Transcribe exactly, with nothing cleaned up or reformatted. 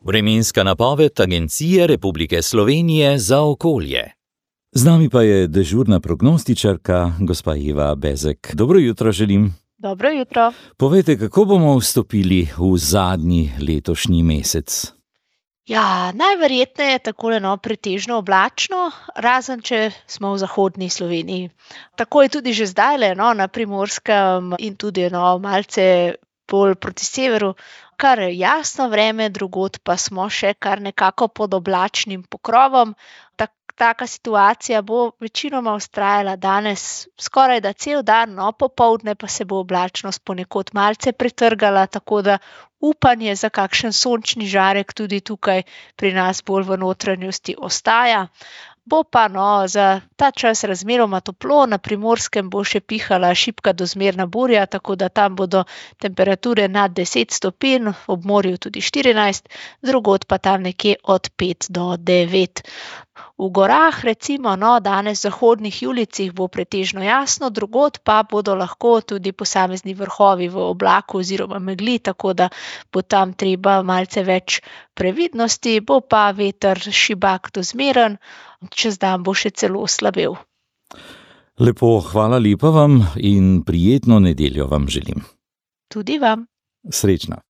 Vremenska napoved Agencije Republike Slovenije za okolje. Z nami pa je dežurna prognostičarka, gospa Eva Bezek. Dobro jutro želim. Dobro jutro. Povejte, kako bomo vstopili v zadnji letošnji mesec? Ja, najverjetneje takole no, pretežno oblačno, razen če smo v zahodni Sloveniji. Tako je tudi že zdajle, no, na Primorskem in tudi no, malce bolj proti severu, kar jasno vreme, drugod pa smo še kar nekako pod oblačnim pokrovom. Tak, taka situacija bo večinoma vztrajala danes skoraj da cel dan, no, popoldne pa se bo oblačnost ponekod malce pretrgala, tako da upanje za kakšen sončni žarek tudi tukaj pri nas bolj v notranjosti ostaja. Bo pa no, za ta čas razmeroma toplo, na Primorskem bo še pihala šibka do zmerna burja, tako da tam bodo temperature nad deset stopinj, ob morju tudi štirinajst, drugod pa tam nekje od pet do devet. V gorah recimo no, danes v zahodnih julicih bo pretežno jasno, drugod pa bodo lahko tudi posamezni vrhovi v oblaku oziroma megli, tako da bo tam treba malce več previdnosti, bo pa veter šibak do zmeren, čez dan bo še celo slabel. Lepo, hvala lepa vam in prijetno nedeljo vam želim. Tudi vam. Srečno.